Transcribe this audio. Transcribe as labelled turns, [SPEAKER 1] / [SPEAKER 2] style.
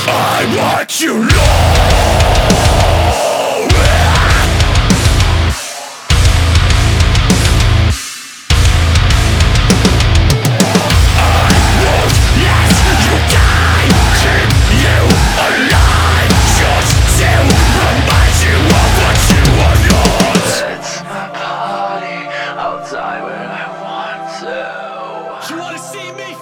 [SPEAKER 1] I want you know.
[SPEAKER 2] I'll die when I want to.
[SPEAKER 1] You wanna see me